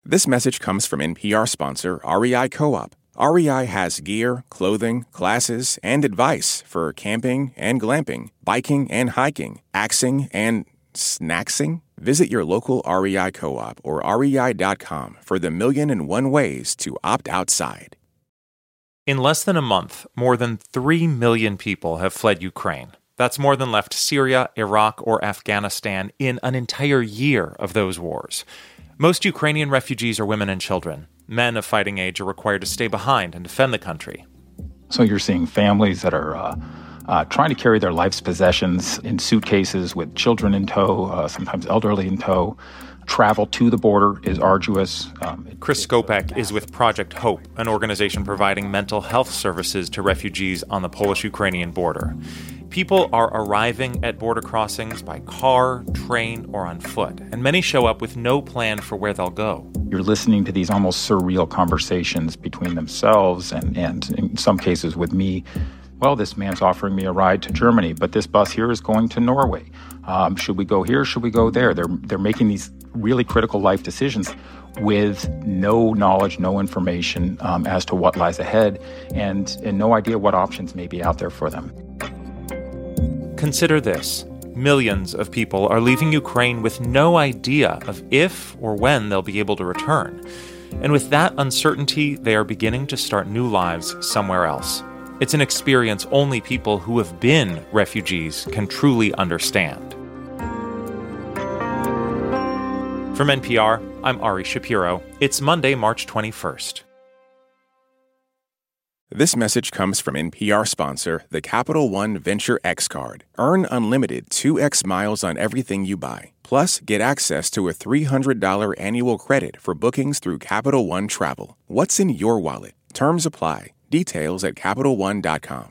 This message comes from NPR sponsor REI Co-op. REI has gear, clothing, classes, and advice for camping and glamping, biking and hiking, axing and snacksing. Visit your local REI Co-op or rei.com for the 1,000,001 ways to opt outside. In less than a month, more than 3 million people have fled Ukraine. That's more than left Syria, Iraq, or Afghanistan in an entire year of those wars. Most Ukrainian refugees are women and children. Men of fighting age are required to stay behind and defend the country. So you're seeing families that are trying to carry their life's possessions in suitcases with children in tow, sometimes elderly in tow. Travel to the border is arduous. Chris Skopek is with Project Hope, an organization providing mental health services to refugees on the Polish-Ukrainian border. People are arriving at border crossings by car, train, or on foot, and many show up with no plan for where they'll go. You're listening to these almost surreal conversations between themselves and in some cases with me. Well, this man's offering me a ride to Germany, but this bus here is going to Norway. Should we go here? Should we go there? They're making these really critical life decisions with no knowledge, no information as to what lies ahead, and no idea what options may be out there for them. Consider this. Millions of people are leaving Ukraine with no idea of if or when they'll be able to return. And with that uncertainty, they are beginning to start new lives somewhere else. It's an experience only people who have been refugees can truly understand. From NPR, I'm Ari Shapiro. It's Monday, March 21st. This message comes from NPR sponsor, the Capital One Venture X Card. Earn unlimited 2x miles on everything you buy. Plus, get access to a $300 annual credit for bookings through Capital One Travel. What's in your wallet? Terms apply. Details at CapitalOne.com.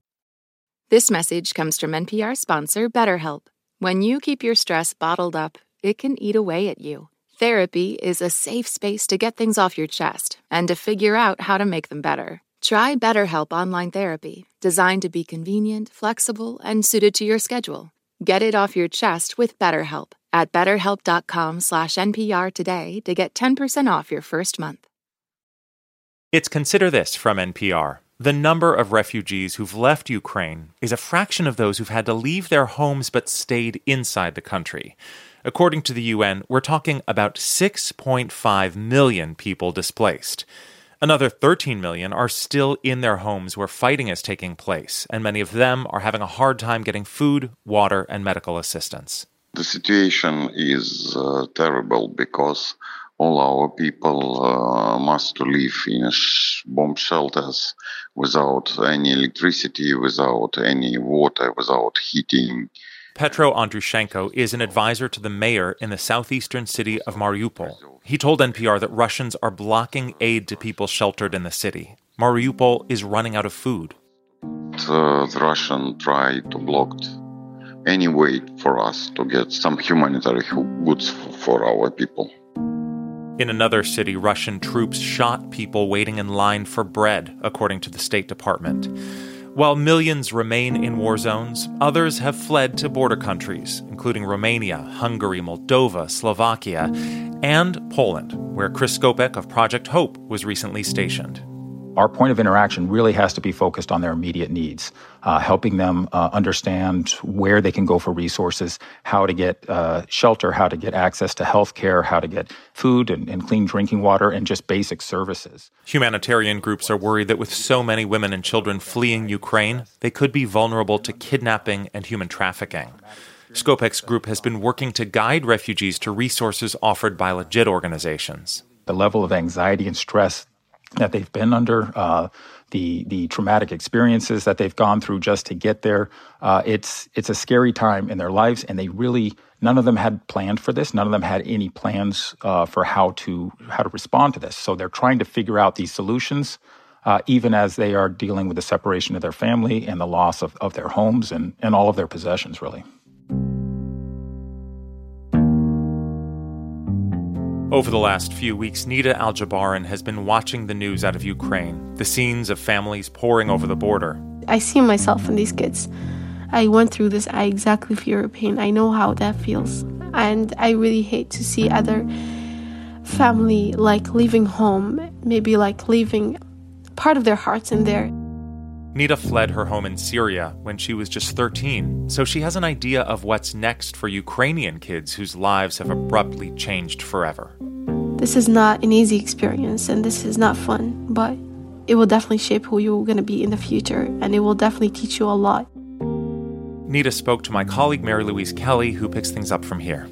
This message comes from NPR sponsor, BetterHelp. When you keep your stress bottled up, it can eat away at you. Therapy is a safe space to get things off your chest and to figure out how to make them better. Try BetterHelp Online Therapy, designed to be convenient, flexible, and suited to your schedule. Get it off your chest with BetterHelp at BetterHelp.com/NPR today to get 10% off your first month. It's Consider This from NPR. The number of refugees who've left Ukraine is a fraction of those who've had to leave their homes but stayed inside the country. According to the UN, we're talking about 6.5 million people displaced. Another 13 million are still in their homes where fighting is taking place, and many of them are having a hard time getting food, water, and medical assistance. The situation is terrible because all our people must live in bomb shelters without any electricity, without any water, without heating. Petro Andrushenko is an advisor to the mayor in the southeastern city of Mariupol. He told NPR that Russians are blocking aid to people sheltered in the city. Mariupol is running out of food. The Russians try to block any way for us to get some humanitarian goods for our people. In another city, Russian troops shot people waiting in line for bread, according to the State Department. While millions remain in war zones, others have fled to border countries, including Romania, Hungary, Moldova, Slovakia, and Poland, where Chris Skopek of Project Hope was recently stationed. Our point of interaction really has to be focused on their immediate needs, helping them understand where they can go for resources, how to get shelter, how to get access to health care, how to get food and clean drinking water, and just basic services. Humanitarian groups are worried that with so many women and children fleeing Ukraine, they could be vulnerable to kidnapping and human trafficking. Skopek's group has been working to guide refugees to resources offered by legit organizations. The level of anxiety and stress that they've been under, the traumatic experiences that they've gone through just to get there. It's a scary time in their lives, and none of them had planned for this. None of them had any plans for how to respond to this. So they're trying to figure out these solutions, even as they are dealing with the separation of their family and the loss of their homes and all of their possessions, really. Over the last few weeks, Nida Al-Jabaran has been watching the news out of Ukraine, the scenes of families pouring over the border. I see myself in these kids. I went through this. I exactly feel your pain. I know how that feels. And I really hate to see other family like leaving home, maybe like leaving part of their hearts in there. Nida fled her home in Syria when she was just 13, so she has an idea of what's next for Ukrainian kids whose lives have abruptly changed forever. This is not an easy experience, and this is not fun, but it will definitely shape who you're going to be in the future, and it will definitely teach you a lot. Nida spoke to my colleague Mary Louise Kelly, who picks things up from here.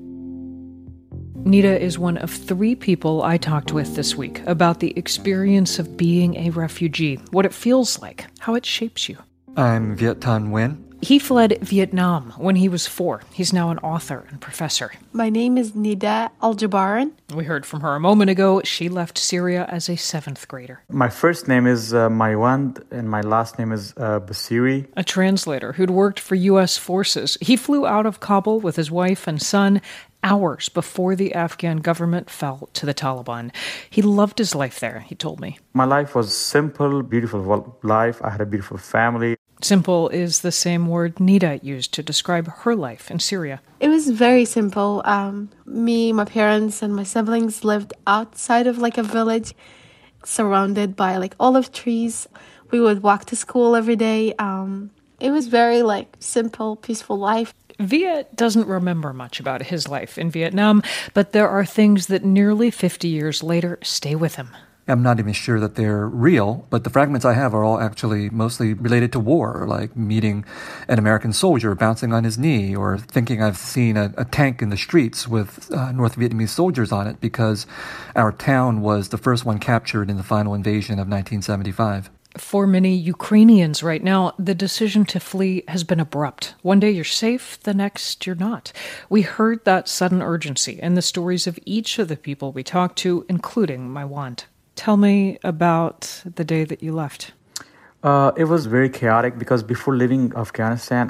Nida is one of 3 people I talked with this week about the experience of being a refugee, what it feels like, how it shapes you. I'm Viet Thanh Nguyen. He fled Vietnam when he was 4. He's now an author and professor. My name is Nida Al-Jabaran. We heard from her a moment ago. She left Syria as a 7th grader. My first name is Maiwand, and my last name is Basiri. A translator who'd worked for U.S. forces. He flew out of Kabul with his wife and son hours before the Afghan government fell to the Taliban. He loved his life there, he told me. My life was simple, beautiful life. I had a beautiful family. Simple is the same word Nida used to describe her life in Syria. It was very simple. Me, my parents, and my siblings lived outside of like a village, surrounded by like olive trees. We would walk to school every day. It was very like simple, peaceful life. Viet doesn't remember much about his life in Vietnam, but there are things that nearly 50 years later stay with him. I'm not even sure that they're real, but the fragments I have are all actually mostly related to war, like meeting an American soldier bouncing on his knee, or thinking I've seen a tank in the streets with North Vietnamese soldiers on it because our town was the first one captured in the final invasion of 1975. For many Ukrainians right now, the decision to flee has been abrupt. One day you're safe, the next you're not. We heard that sudden urgency in the stories of each of the people we talked to, including Maiwand. Tell me about the day that you left. It was very chaotic because before leaving Afghanistan,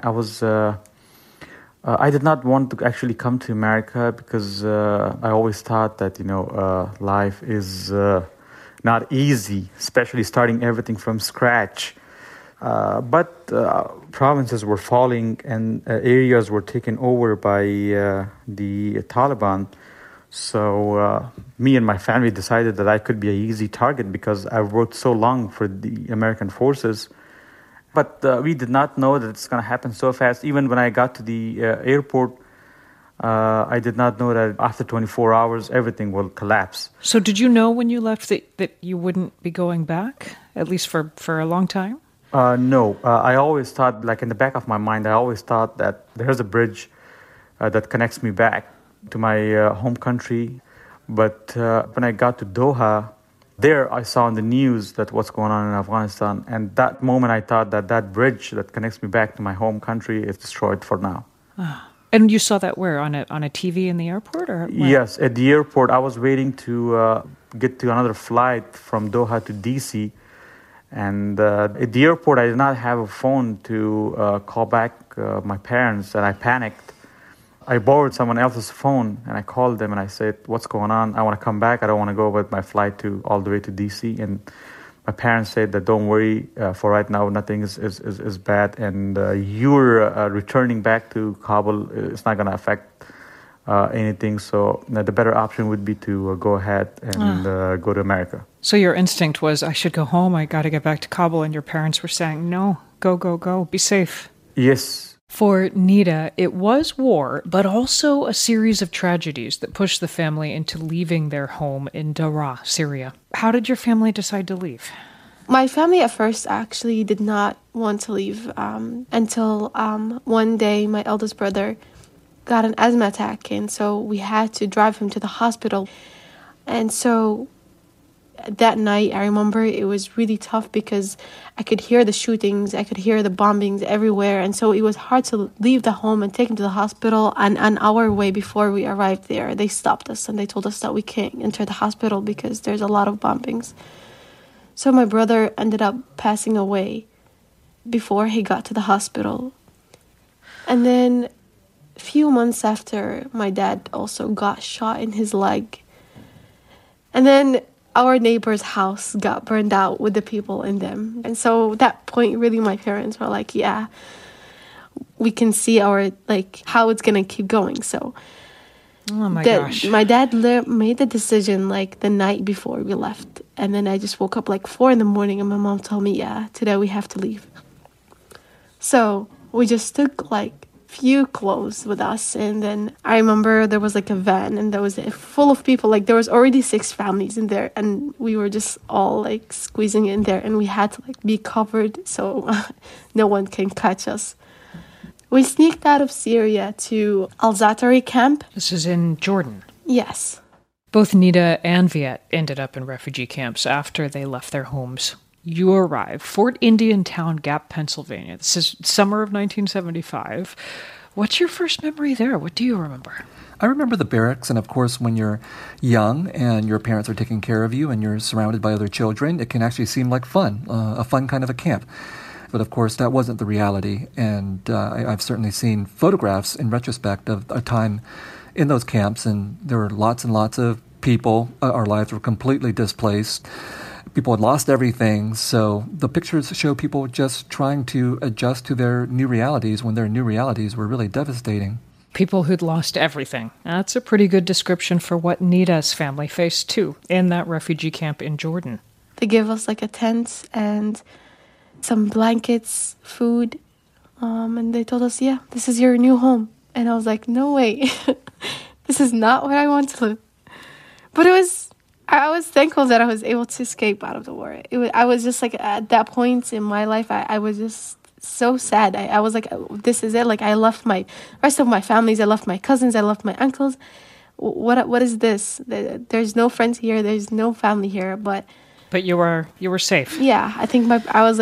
I did not want to actually come to America because I always thought that, life is not easy, especially starting everything from scratch. But provinces were falling and areas were taken over by the Taliban. So me and my family decided that I could be an easy target because I've worked so long for the American forces. But we did not know that it's going to happen so fast. Even when I got to the airport, I did not know that after 24 hours, everything will collapse. So did you know when you left that you wouldn't be going back, at least for a long time? No. I always thought, like in the back of my mind, I always thought that there's a bridge that connects me back to my home country. But when I got to Doha, there I saw in the news that what's going on in Afghanistan. And that moment I thought that bridge that connects me back to my home country is destroyed for now. And you saw that where? On a TV in the airport? Or where? Yes, at the airport. I was waiting to get to another flight from Doha to DC. And at the airport, I did not have a phone to call back my parents, and I panicked. I borrowed someone else's phone, and I called them, and I said, what's going on? I want to come back. I don't want to go with my flight all the way to DC. And my parents said that don't worry, for right now, nothing is bad. And you're returning back to Kabul. It's not going to affect anything. So the better option would be to go ahead and go to America. So your instinct was, I should go home. I got to get back to Kabul. And your parents were saying, no, go, be safe. Yes. For Nida, it was war, but also a series of tragedies that pushed the family into leaving their home in Daraa, Syria. How did your family decide to leave? My family at first actually did not want to leave until one day my eldest brother got an asthma attack, and so we had to drive him to the hospital. And so that night, I remember it was really tough because I could hear the shootings, I could hear the bombings everywhere, and so it was hard to leave the home and take him to the hospital. And an hour away before we arrived there, they stopped us and they told us that we can't enter the hospital because there's a lot of bombings. So my brother ended up passing away before he got to the hospital. And then a few months after, my dad also got shot in his leg. And then our neighbor's house got burned out with the people in them. And so at that point, really, my parents were like, yeah, we can see how it's going to keep going. So Oh my gosh. My dad made the decision like the night before we left. And then I just woke up like 4 a.m. and my mom told me, yeah, today we have to leave. So we just took like few clothes with us. And then I remember there was like a van and there was full of people. Like there was already 6 families in there. And we were just all like squeezing in there. And we had to like be covered so no one can catch us. We sneaked out of Syria to Al-Zatari camp. This is in Jordan. Yes. Both Nida and Viet ended up in refugee camps after they left their homes. You arrive, Fort Indian Town Gap, Pennsylvania. This is summer of 1975. What's your first memory there? What do you remember? I remember the barracks, and of course, when you're young and your parents are taking care of you and you're surrounded by other children, it can actually seem like fun, a fun kind of a camp. But of course, that wasn't the reality, and I've certainly seen photographs in retrospect of a time in those camps, and there were lots and lots of people. Our lives were completely displaced. People had lost everything, so the pictures show people just trying to adjust to their new realities when their new realities were really devastating. People who'd lost everything. That's a pretty good description for what Nida's family faced, too, in that refugee camp in Jordan. They gave us like a tent and some blankets, food, and they told us, yeah, this is your new home. And I was like, no way, this is not where I want to live. But I was thankful that I was able to escape out of the war. I was just like, at that point in my life, I was just so sad. I was like, this is it. Like, I left my rest of my families. I left my cousins. I left my uncles. What is this? There's no friends here. There's no family here. But you were safe. Yeah, I think my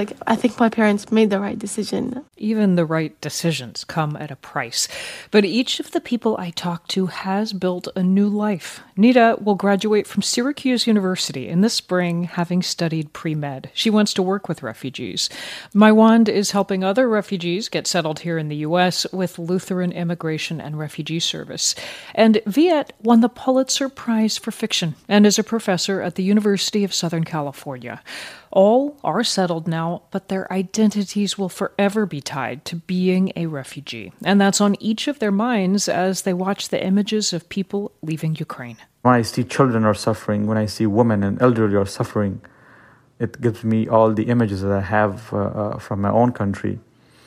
parents made the right decision. Even the right decisions come at a price. But each of the people I talked to has built a new life. Nida will graduate from Syracuse University in the spring, having studied pre-med. She wants to work with refugees. Maiwand is helping other refugees get settled here in the U.S. with Lutheran Immigration and Refugee Service. And Viet won the Pulitzer Prize for Fiction and is a professor at the University of Southern California. All are settled now, but their identities will forever be tied to being a refugee. And that's on each of their minds as they watch the images of people leaving Ukraine. When I see children are suffering, when I see women and elderly are suffering, it gives me all the images that I have from my own country.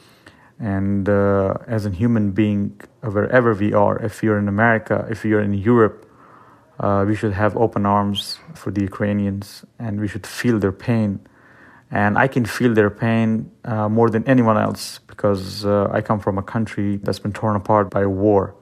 And as a human being, wherever we are, if you're in America, if you're in Europe, we should have open arms for the Ukrainians, and we should feel their pain. And I can feel their pain more than anyone else because I come from a country that's been torn apart by a war.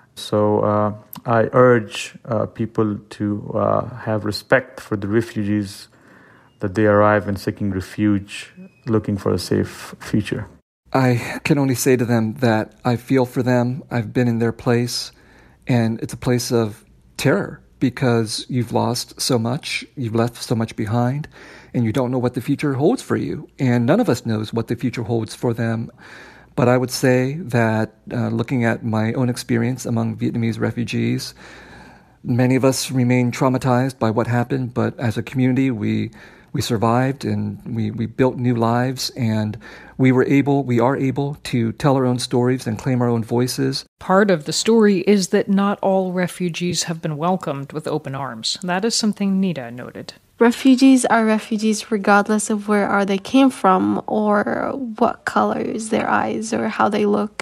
So I urge people to have respect for the refugees, that they arrive and seeking refuge, looking for a safe future. I can only say to them that I feel for them. I've been in their place, and it's a place of terror because you've lost so much, you've left so much behind, and you don't know what the future holds for you. And none of us knows what the future holds for them. But I would say that looking at my own experience among Vietnamese refugees, many of us remain traumatized by what happened, but as a community, we survived and we built new lives, and we are able to tell our own stories and claim our own voices. Part of the story is that not all refugees have been welcomed with open arms. That is something Nida noted. Refugees are refugees regardless of where they came from or what color is their eyes or how they look.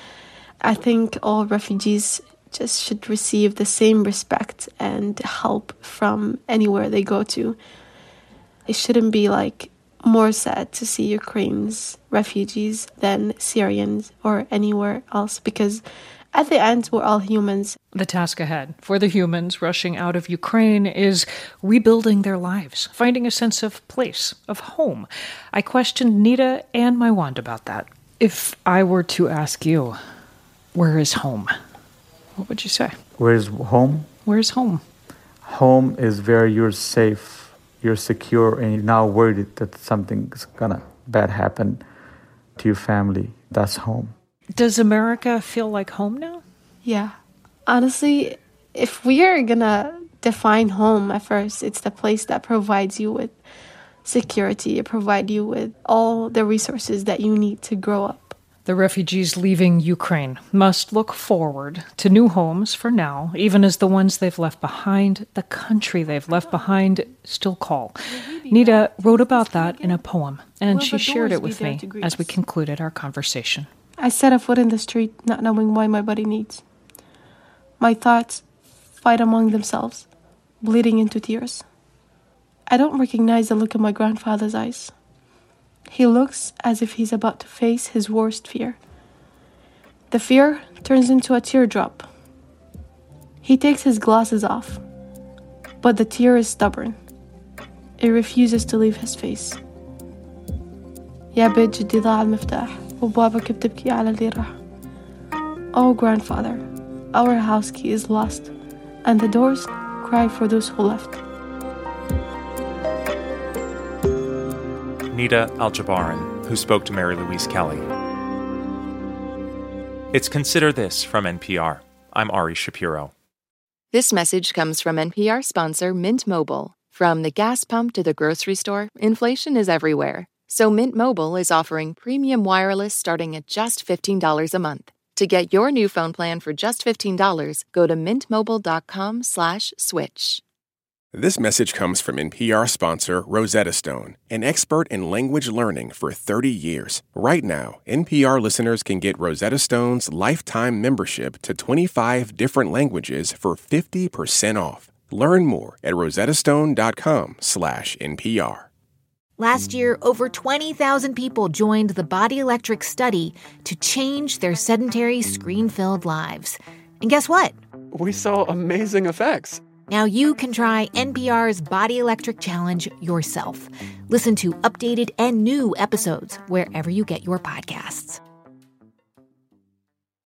I think all refugees just should receive the same respect and help from anywhere they go to. It shouldn't be like more sad to see Ukraine's refugees than Syrians or anywhere else, because at the end, we're all humans. The task ahead for the humans rushing out of Ukraine is rebuilding their lives, finding a sense of place, of home. I questioned Nida and Maiwand about that. If I were to ask you, where is home? What would you say? Where is home? Where is home? Home is where you're safe, you're secure, and you're not worried that something's gonna bad happen to your family. That's home. Does America feel like home now? Yeah. Honestly, if we are gonna define home at first, it's the place that provides you with security. It provides you with all the resources that you need to grow up. The refugees leaving Ukraine must look forward to new homes for now, even as the ones they've left behind, the country they've left behind, still call. Nita wrote about that in a poem, and she shared it with me as we concluded our conversation. I set a foot in the street, not knowing why my body needs. My thoughts fight among themselves, bleeding into tears. I don't recognize the look in my grandfather's eyes. He looks as if he's about to face his worst fear. The fear turns into a teardrop. He takes his glasses off, but the tear is stubborn. It refuses to leave his face. يا بيت جدي ضاع المفتاح وبابك بتبكي على اللي راح. Oh grandfather, our house key is lost, and the doors cry for those who left. Nida Al-Jabaran, who spoke to Mary Louise Kelly. It's Consider This from NPR. I'm Ari Shapiro. This message comes from NPR sponsor Mint Mobile. From the gas pump to the grocery store, inflation is everywhere. So Mint Mobile is offering premium wireless starting at just $15 a month. To get your new phone plan for just $15, go to mintmobile.com/switch. This message comes from NPR sponsor Rosetta Stone, an expert in language learning for 30 years. Right now, NPR listeners can get Rosetta Stone's lifetime membership to 25 different languages for 50% off. Learn more at rosettastone.com/NPR. Last year, over 20,000 people joined the Body Electric study to change their sedentary, screen-filled lives. And guess what? We saw amazing effects. Now you can try NPR's Body Electric Challenge yourself. Listen to updated and new episodes wherever you get your podcasts.